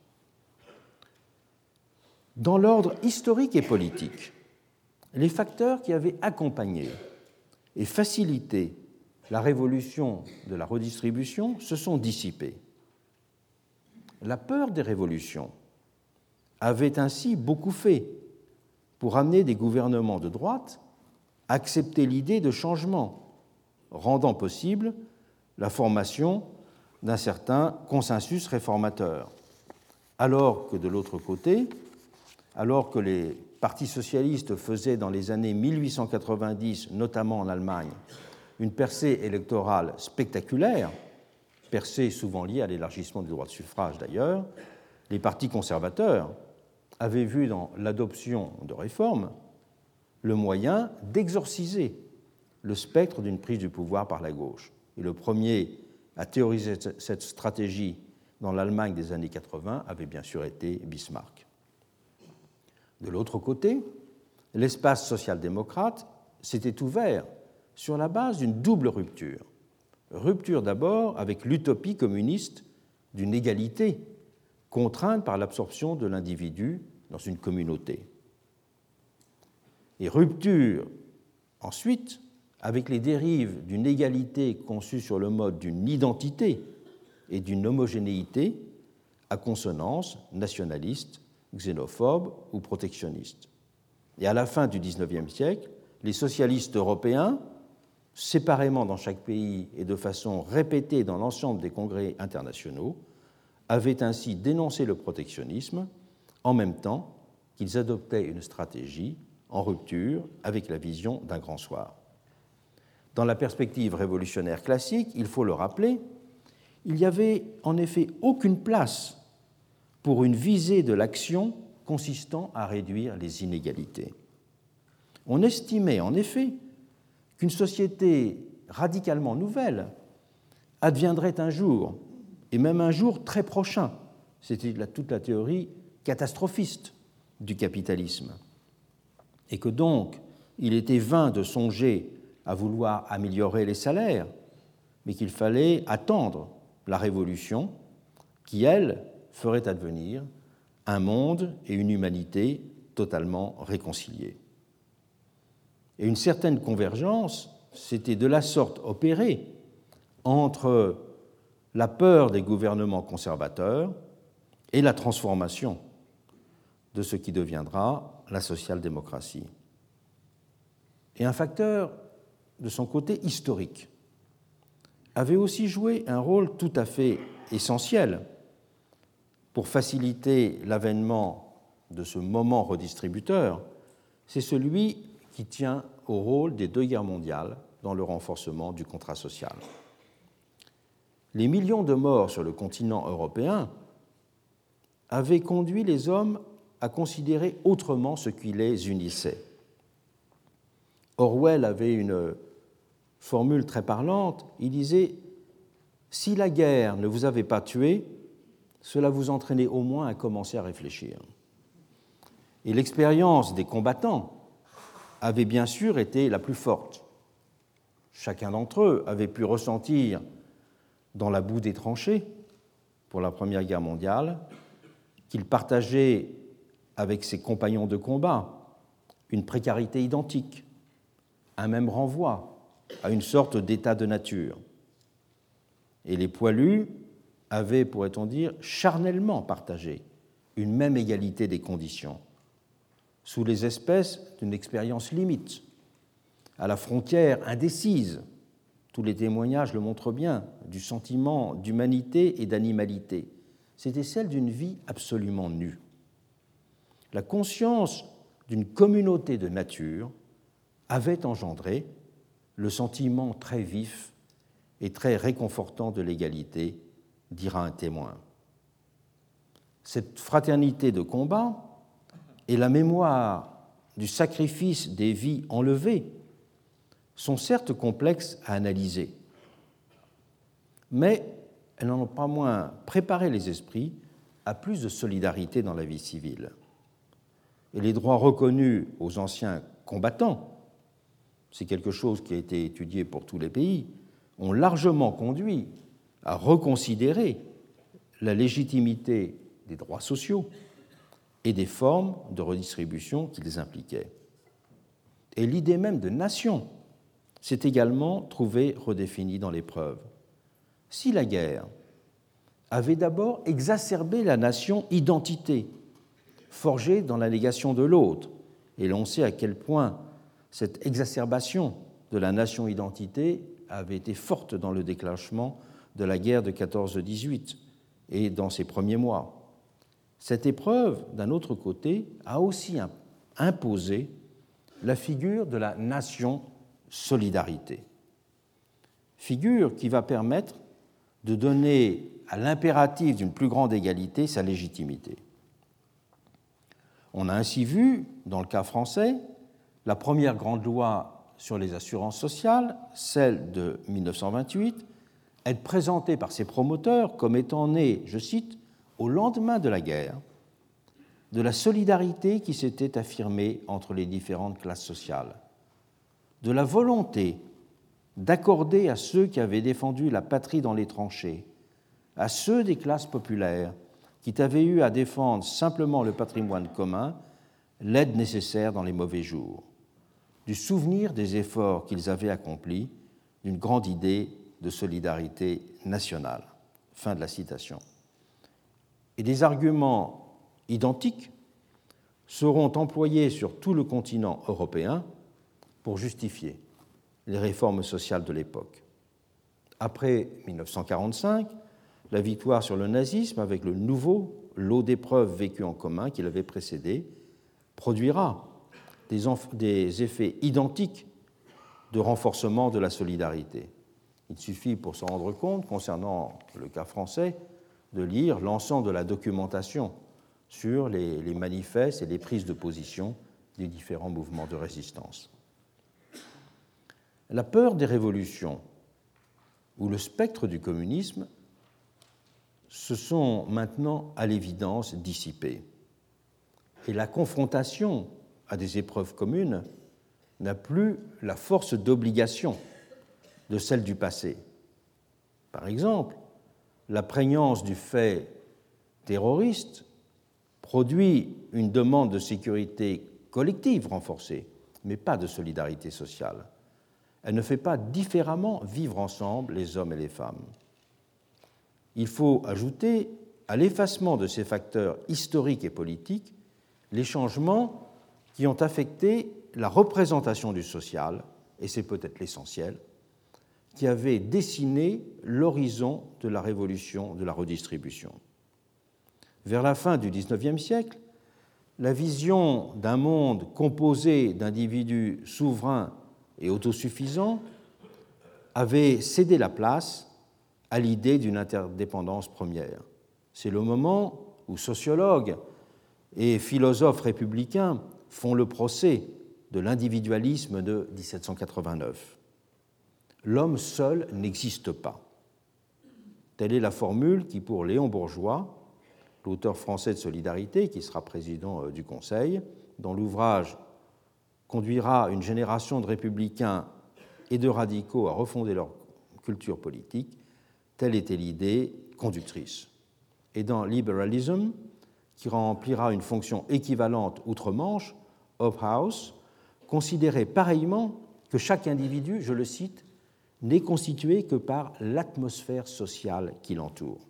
Dans l'ordre historique et politique, les facteurs qui avaient accompagné et facilité la révolution de la redistribution se sont dissipés. La peur des révolutions avait ainsi beaucoup fait pour amener des gouvernements de droite à accepter l'idée de changement, rendant possible la formation d'un certain consensus réformateur. Alors que de l'autre côté, alors que les partis socialistes faisaient dans les années mille huit cent quatre-vingt-dix, notamment en Allemagne, une percée électorale spectaculaire, percée souvent liée à l'élargissement du droit de suffrage d'ailleurs, les partis conservateurs avaient vu dans l'adoption de réformes le moyen d'exorciser le spectre d'une prise du pouvoir par la gauche. Et le premier à théoriser cette stratégie dans l'Allemagne des années quatre-vingts avait bien sûr été Bismarck. De l'autre côté, l'espace social-démocrate s'était ouvert sur la base d'une double rupture. Rupture d'abord avec l'utopie communiste d'une égalité contrainte par l'absorption de l'individu dans une communauté. Et rupture ensuite avec les dérives d'une égalité conçue sur le mode d'une identité et d'une homogénéité à consonance nationaliste, xénophobe ou protectionniste. Et à la fin du dix-neuvième siècle, les socialistes européens, séparément dans chaque pays et de façon répétée dans l'ensemble des congrès internationaux, avaient ainsi dénoncé le protectionnisme en même temps qu'ils adoptaient une stratégie en rupture avec la vision d'un grand soir. Dans la perspective révolutionnaire classique, il faut le rappeler, il n'y avait en effet aucune place pour une visée de l'action consistant à réduire les inégalités. On estimait en effet qu'une société radicalement nouvelle adviendrait un jour, et même un jour très prochain. C'était toute la théorie catastrophiste du capitalisme. Et que donc, il était vain de songer à vouloir améliorer les salaires, mais qu'il fallait attendre la révolution qui, elle, ferait advenir un monde et une humanité totalement réconciliés. Et une certaine convergence s'était de la sorte opérée entre la peur des gouvernements conservateurs et la transformation de ce qui deviendra la social-démocratie. Et un facteur, de son côté historique, avait aussi joué un rôle tout à fait essentiel pour faciliter l'avènement de ce moment redistributeur, c'est celui qui tient au rôle des deux guerres mondiales dans le renforcement du contrat social. Les millions de morts sur le continent européen avaient conduit les hommes à considérer autrement ce qui les unissait. Orwell avait une formule très parlante, il disait « Si la guerre ne vous avait pas tué, cela vous entraînait au moins à commencer à réfléchir. » Et l'expérience des combattants avait bien sûr été la plus forte. Chacun d'entre eux avait pu ressentir dans la boue des tranchées, pour la Première Guerre mondiale, qu'il partageait avec ses compagnons de combat une précarité identique, un même renvoi à une sorte d'état de nature. Et les poilus avaient, pourrait-on dire, charnellement partagé une même égalité des conditions, sous les espèces d'une expérience limite, à la frontière indécise, tous les témoignages le montrent bien, du sentiment d'humanité et d'animalité. C'était celle d'une vie absolument nue. La conscience d'une communauté de nature avait engendré le sentiment très vif et très réconfortant de l'égalité, dira un témoin. Cette fraternité de combat et la mémoire du sacrifice des vies enlevées sont certes complexes à analyser, mais elles n'en ont pas moins préparé les esprits à plus de solidarité dans la vie civile. Et les droits reconnus aux anciens combattants, c'est quelque chose qui a été étudié pour tous les pays, ont largement conduit à reconsidérer la légitimité des droits sociaux et des formes de redistribution qu'ils impliquaient. Et l'idée même de nation s'est également trouvée redéfinie dans l'épreuve. Si la guerre avait d'abord exacerbé la nation-identité, forgée dans la négation de l'autre, et l'on sait à quel point cette exacerbation de la nation-identité avait été forte dans le déclenchement de la guerre de quatorze dix-huit et dans ses premiers mois. Cette épreuve, d'un autre côté, a aussi imposé la figure de la nation-solidarité, figure qui va permettre de donner à l'impératif d'une plus grande égalité sa légitimité. On a ainsi vu, dans le cas français, la première grande loi sur les assurances sociales, celle de mille neuf cent vingt-huit, être présentée par ses promoteurs comme étant née, je cite, au lendemain de la guerre, de la solidarité qui s'était affirmée entre les différentes classes sociales, de la volonté d'accorder à ceux qui avaient défendu la patrie dans les tranchées, à ceux des classes populaires qui avaient eu à défendre simplement le patrimoine commun, l'aide nécessaire dans les mauvais jours, du souvenir des efforts qu'ils avaient accomplis, d'une grande idée de solidarité nationale. Fin de la citation. Et des arguments identiques seront employés sur tout le continent européen pour justifier les réformes sociales de l'époque. Après mille neuf cent quarante-cinq, la victoire sur le nazisme, avec le nouveau lot d'épreuves vécues en commun qui l'avait précédé, produira des, des effets identiques de renforcement de la solidarité. Il suffit pour s'en rendre compte, concernant le cas français, de lire l'ensemble de la documentation sur les, les manifestes et les prises de position des différents mouvements de résistance. La peur des révolutions ou le spectre du communisme se sont maintenant à l'évidence dissipés. Et la confrontation à des épreuves communes n'a plus la force d'obligation de celle du passé. Par exemple, la prégnance du fait terroriste produit une demande de sécurité collective renforcée, mais pas de solidarité sociale. Elle ne fait pas différemment vivre ensemble les hommes et les femmes. Il faut ajouter à l'effacement de ces facteurs historiques et politiques les changements qui ont affecté la représentation du social, et c'est peut-être l'essentiel, qui avait dessiné l'horizon de la révolution de la redistribution. Vers la fin du dix-neuvième siècle, la vision d'un monde composé d'individus souverains et autosuffisants avait cédé la place à l'idée d'une interdépendance première. C'est le moment où sociologues et philosophes républicains font le procès de l'individualisme de dix-sept cent quatre-vingt-neuf. L'homme seul n'existe pas. Telle est la formule qui, pour Léon Bourgeois, l'auteur français de Solidarité, qui sera président du Conseil, dont l'ouvrage conduira une génération de républicains et de radicaux à refonder leur culture politique, telle était l'idée conductrice. Et dans Liberalism, qui remplira une fonction équivalente outre-Manche, Hobhouse considérait pareillement que chaque individu, je le cite, n'est constitué que par l'atmosphère sociale qui l'entoure.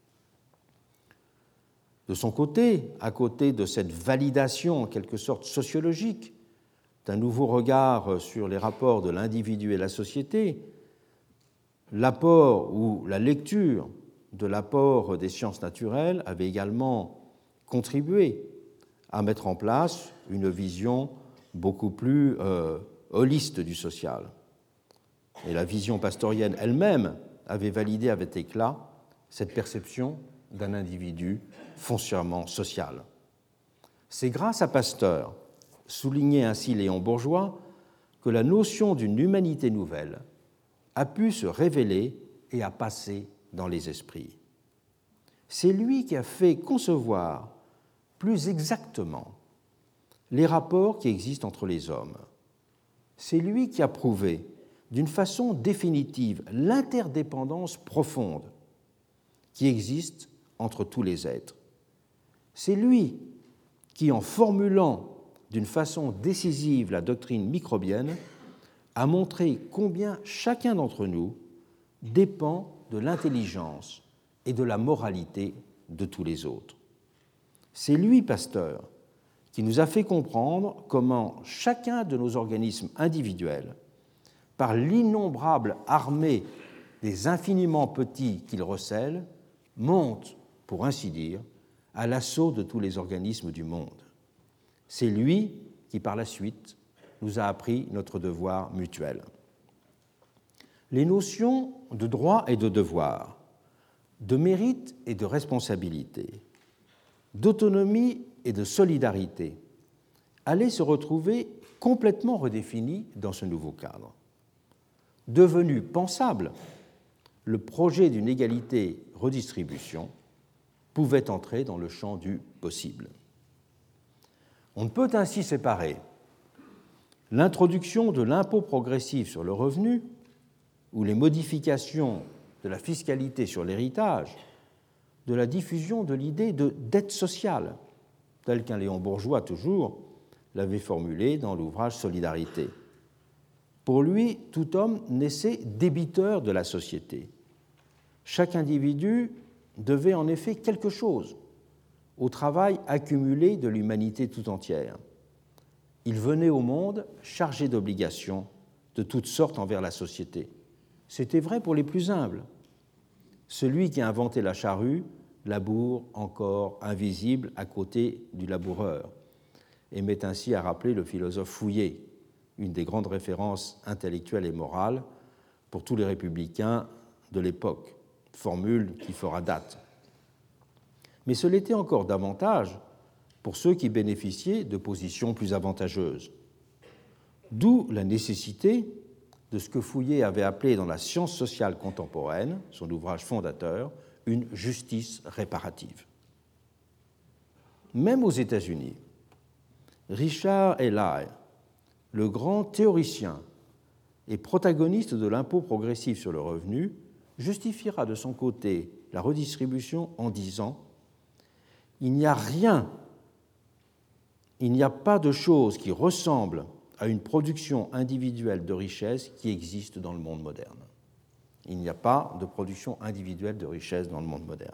De son côté, à côté de cette validation en quelque sorte sociologique d'un nouveau regard sur les rapports de l'individu et la société, l'apport ou la lecture de l'apport des sciences naturelles avait également contribué à mettre en place une vision beaucoup plus euh, holiste du social. Et la vision pastorienne elle-même avait validé avec éclat cette perception d'un individu foncièrement social. C'est grâce à Pasteur, soulignait ainsi Léon Bourgeois, que la notion d'une humanité nouvelle a pu se révéler et a passé dans les esprits. C'est lui qui a fait concevoir plus exactement les rapports qui existent entre les hommes. C'est lui qui a prouvé d'une façon définitive l'interdépendance profonde qui existe entre tous les êtres. C'est lui qui, en formulant d'une façon décisive la doctrine microbienne, a montré combien chacun d'entre nous dépend de l'intelligence et de la moralité de tous les autres. C'est lui, Pasteur, qui nous a fait comprendre comment chacun de nos organismes individuels, par l'innombrable armée des infiniment petits qu'il recèle, monte, pour ainsi dire, à l'assaut de tous les organismes du monde. C'est lui qui, par la suite, nous a appris notre devoir mutuel. Les notions de droit et de devoir, de mérite et de responsabilité, d'autonomie et de solidarité allaient se retrouver complètement redéfinies dans ce nouveau cadre. Devenu pensable, le projet d'une égalité-redistribution pouvait entrer dans le champ du possible. On ne peut ainsi séparer l'introduction de l'impôt progressif sur le revenu ou les modifications de la fiscalité sur l'héritage de la diffusion de l'idée de dette sociale, telle qu'un Léon Bourgeois toujours l'avait formulée dans l'ouvrage Solidarité. Pour lui, tout homme naissait débiteur de la société. Chaque individu devait en effet quelque chose au travail accumulé de l'humanité tout entière. Il venait au monde chargé d'obligations de toutes sortes envers la société. C'était vrai pour les plus humbles. Celui qui a inventé la charrue laboure encore invisible à côté du laboureur, et met ainsi à rappeler le philosophe Fouillé, une des grandes références intellectuelles et morales pour tous les républicains de l'époque, formule qui fera date. Mais ce l'était encore davantage pour ceux qui bénéficiaient de positions plus avantageuses. D'où la nécessité de ce que Fouillé avait appelé dans la science sociale contemporaine, son ouvrage fondateur, une justice réparative. Même aux États-Unis, Richard Ely, le grand théoricien et protagoniste de l'impôt progressif sur le revenu, justifiera de son côté la redistribution en disant « Il n'y a rien, il n'y a pas de chose qui ressemble à une production individuelle de richesse qui existe dans le monde moderne. » Il n'y a pas de production individuelle de richesse dans le monde moderne.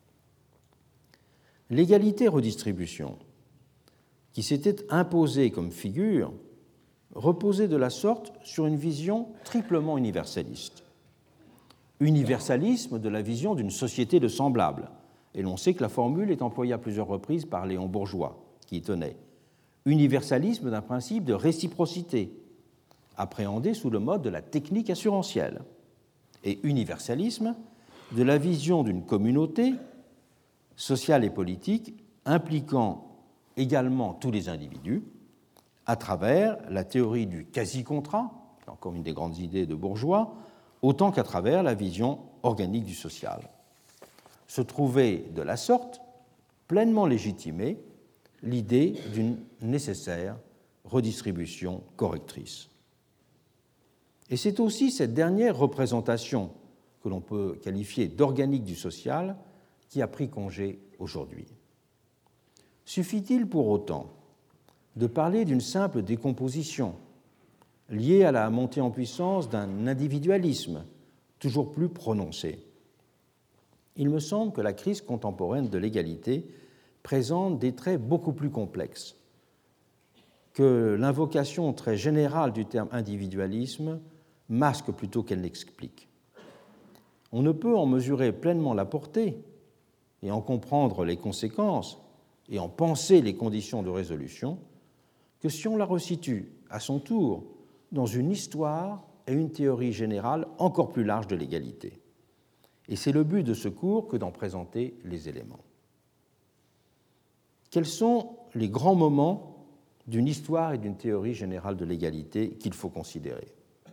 L'égalité-redistribution, qui s'était imposée comme figure, reposait de la sorte sur une vision triplement universaliste. Universalisme de la vision d'une société de semblables, et l'on sait que la formule est employée à plusieurs reprises par Léon Bourgeois, qui y tenait. Universalisme d'un principe de réciprocité, appréhendé sous le mode de la technique assurantielle, et universalisme de la vision d'une communauté sociale et politique impliquant également tous les individus à travers la théorie du quasi-contrat, encore une des grandes idées de Bourgeois, autant qu'à travers la vision organique du social. Se trouvait de la sorte pleinement légitimée l'idée d'une nécessaire redistribution correctrice. Et c'est aussi cette dernière représentation que l'on peut qualifier d'organique du social qui a pris congé aujourd'hui. Suffit-il pour autant de parler d'une simple décomposition liée à la montée en puissance d'un individualisme toujours plus prononcé? Il me semble que la crise contemporaine de l'égalité présente des traits beaucoup plus complexes, que l'invocation très générale du terme individualisme masque plutôt qu'elle n'explique. On ne peut en mesurer pleinement la portée et en comprendre les conséquences et en penser les conditions de résolution que si on la resitue à son tour dans une histoire et une théorie générale encore plus large de l'égalité. Et c'est le but de ce cours que d'en présenter les éléments. quels sont les grands moments d'une histoire et d'une théorie générale de l'égalité qu'il faut considérer?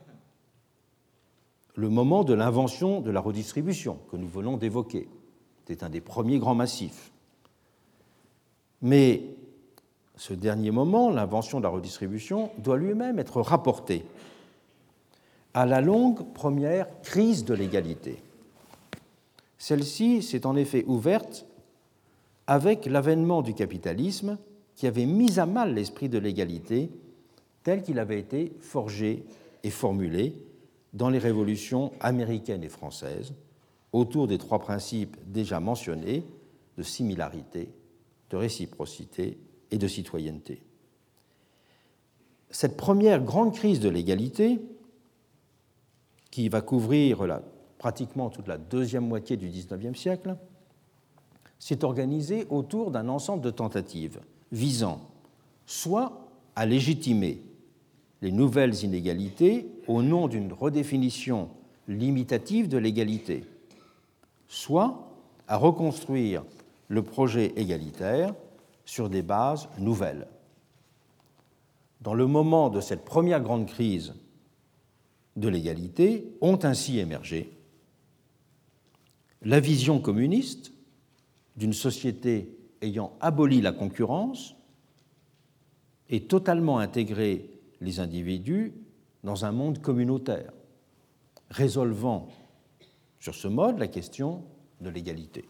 Le moment de l'invention de la redistribution que nous venons d'évoquer. C'est un des premiers grands massifs. Mais ce dernier moment, l'invention de la redistribution, doit lui-même être rapporté à la longue première crise de l'égalité. Celle-ci s'est en effet ouverte avec l'avènement du capitalisme qui avait mis à mal l'esprit de l'égalité tel qu'il avait été forgé et formulé dans les révolutions américaines et françaises autour des trois principes déjà mentionnés de similarité, de réciprocité et de citoyenneté. Cette première grande crise de l'égalité, qui va couvrir la, pratiquement toute la deuxième moitié du dix-neuvième siècle, s'est organisée autour d'un ensemble de tentatives visant soit à légitimer les nouvelles inégalités au nom d'une redéfinition limitative de l'égalité, soit à reconstruire le projet égalitaire sur des bases nouvelles. Dans le moment de cette première grande crise de l'égalité, ont ainsi émergé la vision communiste d'une société ayant aboli la concurrence et totalement intégré les individus dans un monde communautaire, résolvant sur ce mode la question de l'égalité.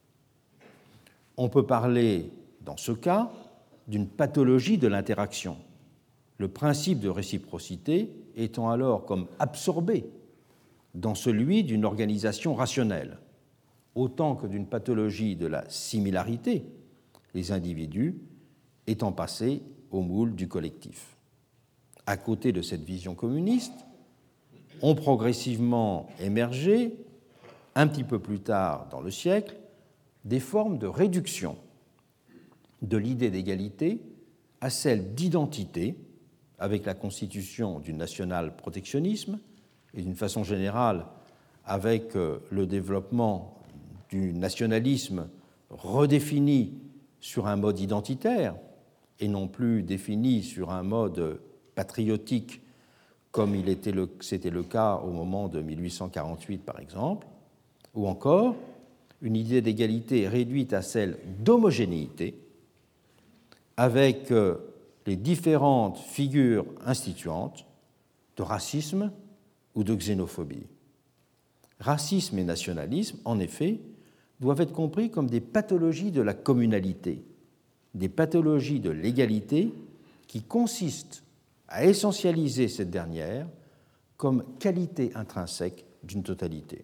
On peut parler, dans ce cas, d'une pathologie de l'interaction, le principe de réciprocité étant alors comme absorbé dans celui d'une organisation rationnelle, autant que d'une pathologie de la similarité, les individus étant passés au moule du collectif. À côté de cette vision communiste, ont progressivement émergé, un petit peu plus tard dans le siècle, des formes de réduction de l'idée d'égalité à celle d'identité, avec la constitution du national-protectionnisme et d'une façon générale avec le développement du nationalisme redéfini sur un mode identitaire et non plus défini sur un mode patriotique comme il était le, c'était le cas au moment de mille huit cent quarante-huit par exemple, ou encore une idée d'égalité réduite à celle d'homogénéité avec les différentes figures instituantes de racisme ou de xénophobie. Racisme et nationalisme, en effet, doivent être compris comme des pathologies de la communalité, des pathologies de l'égalité qui consistent à essentialiser cette dernière comme qualité intrinsèque d'une totalité.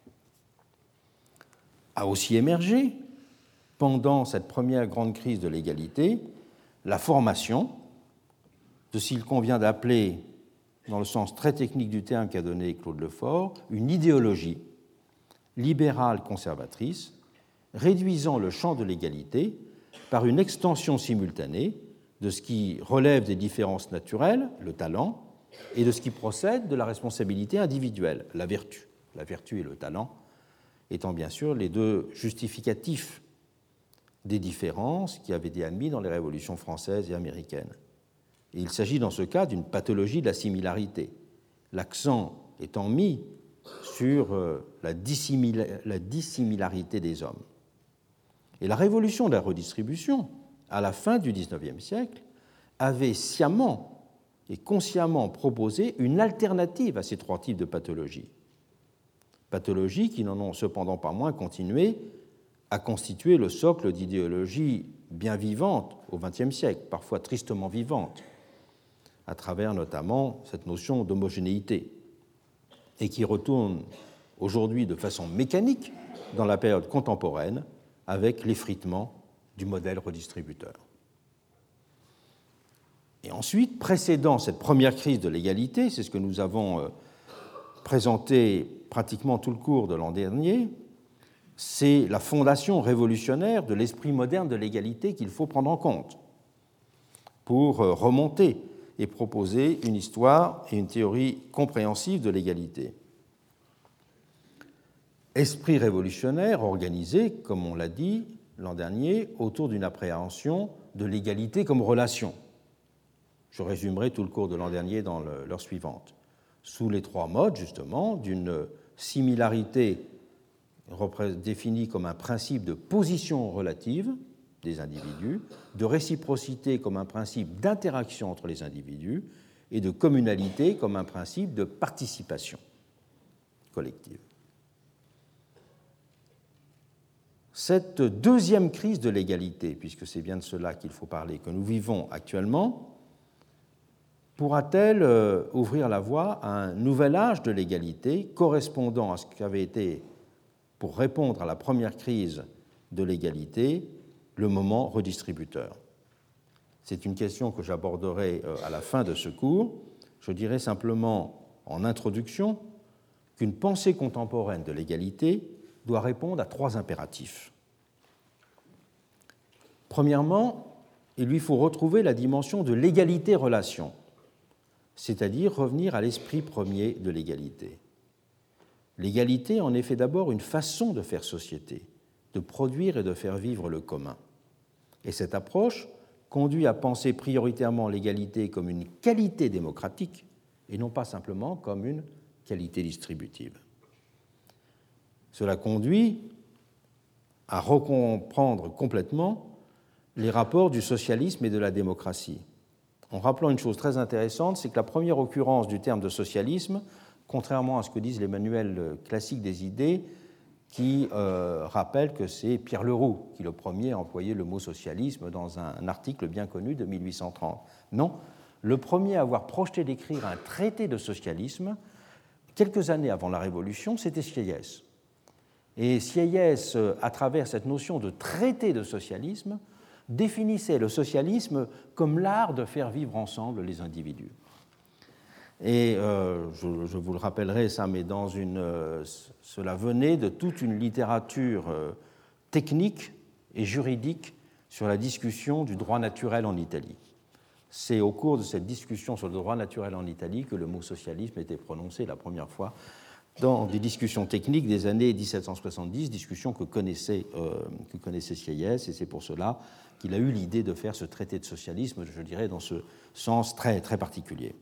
A aussi émergé, pendant cette première grande crise de l'égalité, la formation de ce qu'il convient d'appeler, dans le sens très technique du terme qu'a donné Claude Lefort, une idéologie libérale conservatrice, réduisant le champ de l'égalité par une extension simultanée de ce qui relève des différences naturelles, le talent, et de ce qui procède de la responsabilité individuelle, la vertu. La vertu et le talent étant bien sûr les deux justificatifs des différences qui avaient été admis dans les révolutions françaises et américaines. Et il s'agit dans ce cas d'une pathologie de la similarité, l'accent étant mis sur la dissimilarité des hommes. Et la révolution de la redistribution, à la fin du dix-neuvième siècle, avait sciemment et consciemment proposé une alternative à ces trois types de pathologies. Pathologies qui n'en ont cependant pas moins continué à constituer le socle d'idéologies bien vivantes au vingtième siècle, parfois tristement vivantes, à travers notamment cette notion d'homogénéité, et qui retourne aujourd'hui de façon mécanique dans la période contemporaine avec l'effritement du modèle redistributeur. Et ensuite, précédant cette première crise de l'égalité, c'est ce que nous avons présenté pratiquement tout le cours de l'an dernier, c'est la fondation révolutionnaire de l'esprit moderne de l'égalité qu'il faut prendre en compte pour remonter et proposer une histoire et une théorie compréhensive de l'égalité. Esprit révolutionnaire organisé, comme on l'a dit, l'an dernier autour d'une appréhension de l'égalité comme relation. Je résumerai tout le cours de l'an dernier dans l'heure suivante. Sous les trois modes, justement, d'une similarité définie comme un principe de position relative des individus, de réciprocité comme un principe d'interaction entre les individus et de communalité comme un principe de participation collective. Cette deuxième crise de l'égalité, puisque c'est bien de cela qu'il faut parler, que nous vivons actuellement, pourra-t-elle ouvrir la voie à un nouvel âge de l'égalité correspondant à ce qu'avait été, pour répondre à la première crise de l'égalité, le moment redistributeur? C'est une question que j'aborderai à la fin de ce cours. Je dirai simplement en introduction qu'une pensée contemporaine de l'égalité doit répondre à trois impératifs. Premièrement, il lui faut retrouver la dimension de l'égalité-relation, c'est-à-dire revenir à l'esprit premier de l'égalité. L'égalité est en effet d'abord une façon de faire société, de produire et de faire vivre le commun. Et cette approche conduit à penser prioritairement l'égalité comme une qualité démocratique et non pas simplement comme une qualité distributive. Cela conduit à recomprendre complètement les rapports du socialisme et de la démocratie, en rappelant une chose très intéressante, c'est que la première occurrence du terme de socialisme, contrairement à ce que disent les manuels classiques des idées, qui euh, rappellent que c'est Pierre Leroux qui le premier a employé le mot socialisme dans un article bien connu de mille huit cent trente. Non, le premier à avoir projeté d'écrire un traité de socialisme, quelques années avant la Révolution, c'était Sieyès. Et Sieyès, à travers cette notion de traité de socialisme, définissait le socialisme comme l'art de faire vivre ensemble les individus. Et euh, je, je vous le rappellerai, ça, mais dans une, euh, cela venait de toute une littérature euh, technique et juridique sur la discussion du droit naturel en Italie. C'est au cours de cette discussion sur le droit naturel en Italie que le mot socialisme a été prononcé la première fois dans des discussions techniques des années dix-sept cent soixante-dix, discussions que connaissait, euh, que connaissait Sieyès, et c'est pour cela qu'il a eu l'idée de faire ce traité de socialisme, je dirais, dans ce sens très, très particulier.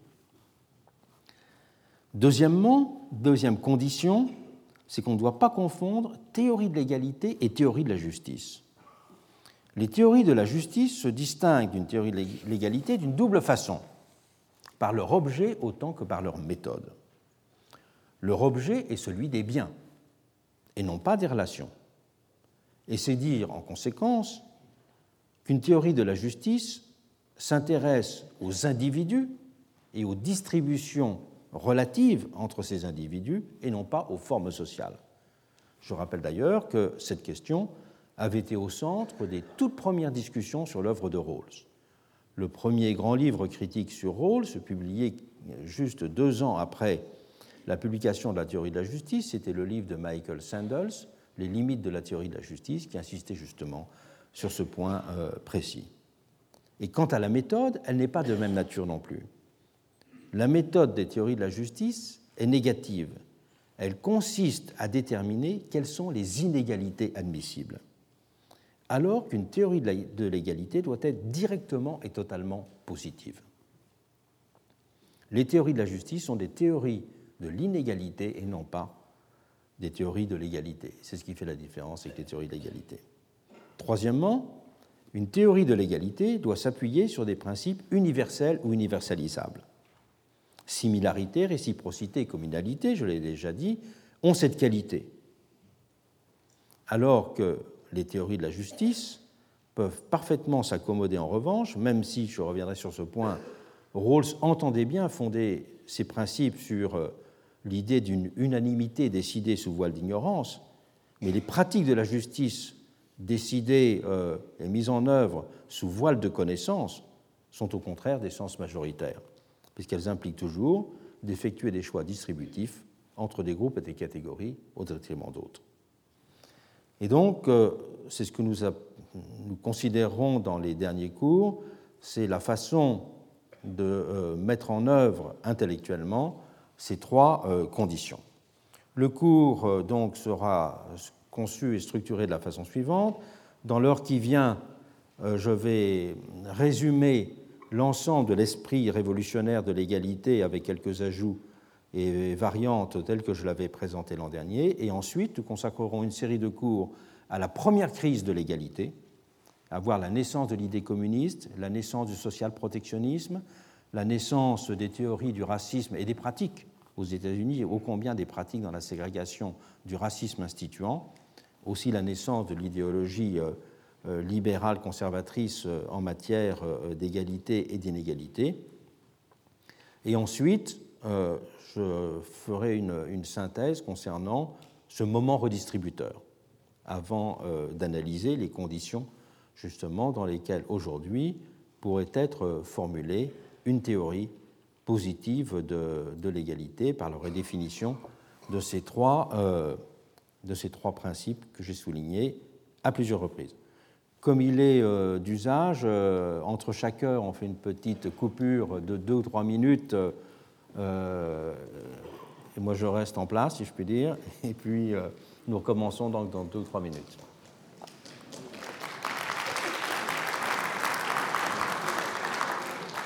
Deuxièmement, deuxième condition, c'est qu'on ne doit pas confondre théorie de l'égalité et théorie de la justice. Les théories de la justice se distinguent d'une théorie de l'égalité d'une double façon, par leur objet autant que par leur méthode. Leur objet est celui des biens, et non pas des relations. Et c'est dire, en conséquence, qu'une théorie de la justice s'intéresse aux individus et aux distributions relatives entre ces individus et non pas aux formes sociales. Je rappelle d'ailleurs que cette question avait été au centre des toutes premières discussions sur l'œuvre de Rawls. Le premier grand livre critique sur Rawls, publié juste deux ans après la publication de la théorie de la justice, c'était le livre de Michael Sandels, Les limites de la théorie de la justice, qui insistait justement sur ce point euh, précis. Et quant à la méthode, elle n'est pas de même nature non plus. La méthode des théories de la justice est négative. Elle consiste à déterminer quelles sont les inégalités admissibles, alors qu'une théorie de l'égalité doit être directement et totalement positive. Les théories de la justice sont des théories de l'inégalité et non pas des théories de l'égalité. C'est ce qui fait la différence avec les théories de l'égalité. Troisièmement, une théorie de l'égalité doit s'appuyer sur des principes universels ou universalisables. Similarité, réciprocité et communalité, je l'ai déjà dit, ont cette qualité. Alors que les théories de la justice peuvent parfaitement s'accommoder en revanche, même si, je reviendrai sur ce point, Rawls entendait bien fonder ses principes sur l'idée d'une unanimité décidée sous voile d'ignorance, mais les pratiques de la justice décidées euh, et mises en œuvre sous voile de connaissance sont au contraire des sens majoritaires, puisqu'elles impliquent toujours d'effectuer des choix distributifs entre des groupes et des catégories au détriment d'autres. Et donc, euh, c'est ce que nous, a, nous considérons dans les derniers cours, c'est la façon de euh, mettre en œuvre intellectuellement ces trois euh, conditions. Le cours euh, donc sera conçu et structuré de la façon suivante. Dans l'heure qui vient, je vais résumer l'ensemble de l'esprit révolutionnaire de l'égalité avec quelques ajouts et variantes telles que je l'avais présenté l'an dernier. Et ensuite, nous consacrerons une série de cours à la première crise de l'égalité, à voir la naissance de l'idée communiste, la naissance du social-protectionnisme, la naissance des théories du racisme et des pratiques aux États-Unis, ô combien des pratiques dans la ségrégation du racisme instituant, aussi la naissance de l'idéologie libérale conservatrice en matière d'égalité et d'inégalité. Et ensuite, je ferai une, une synthèse concernant ce moment redistributeur, avant d'analyser les conditions justement dans lesquelles aujourd'hui pourrait être formulée une théorie positive de, de l'égalité par la redéfinition de ces trois, euh, de ces trois principes que j'ai soulignés à plusieurs reprises. Comme il est euh, d'usage, euh, entre chaque heure, on fait une petite coupure de deux ou trois minutes, euh, et moi je reste en place, si je puis dire, et puis euh, nous recommençons donc dans deux ou trois minutes.